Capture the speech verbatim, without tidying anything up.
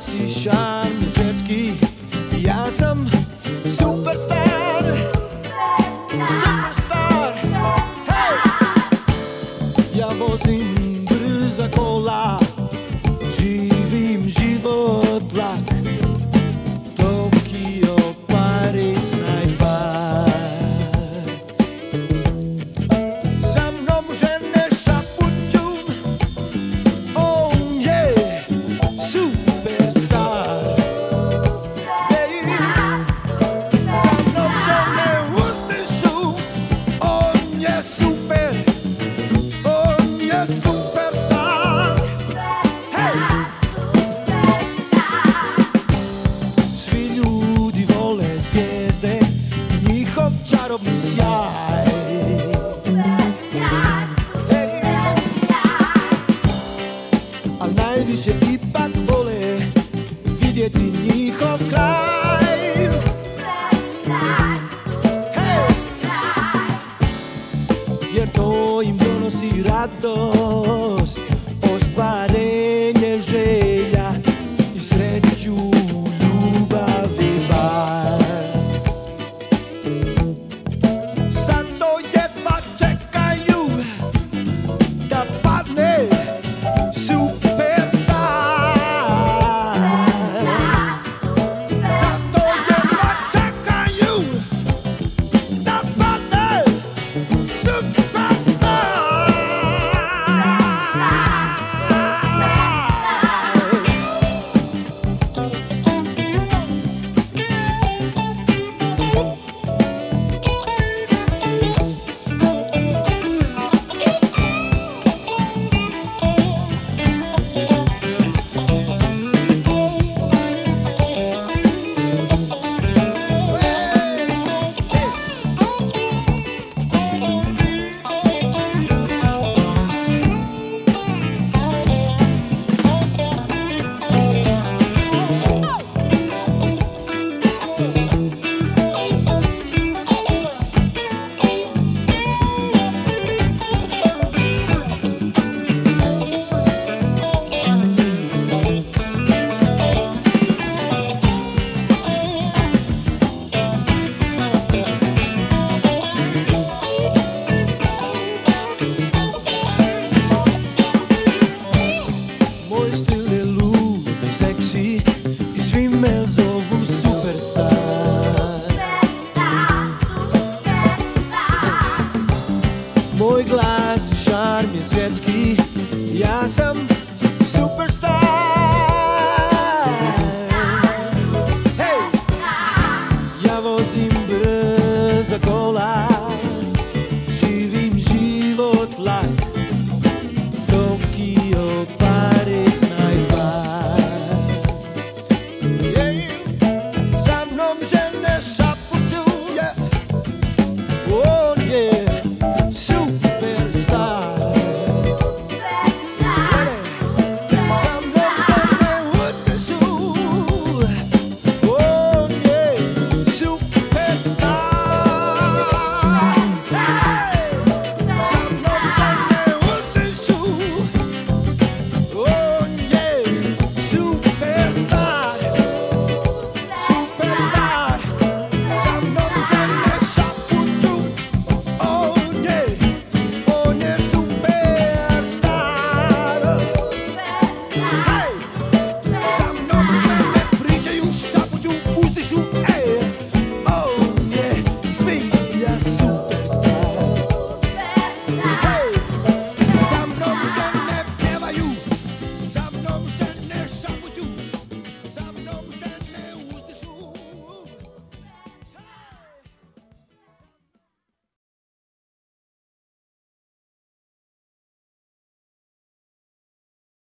i šarm je svjetski. Ja sam superstar, superstar. Hej! Ja vozim brza kola, živim život lak. Tokio, Pariz, najpar. Za mnom žene šapuću, on je superstar. Za mnom žene uzdišu, on je super, on je superstar. Hej! Svi ljudi vole zvijezde i njihov čarobni sjaj. Al najviše ipak vole vidjeti njihov kraj. Hej! Jer to im donosi radost, ostvarenje želja i sreću, ljubav i bar. Zato jedva čekaju da padne superstar. Zato jedva čekaju da padne superstar. Moj stil je lud i seksi i svi me zovu superstar. Moj glas i šarm je svjetski, ja sam superstar.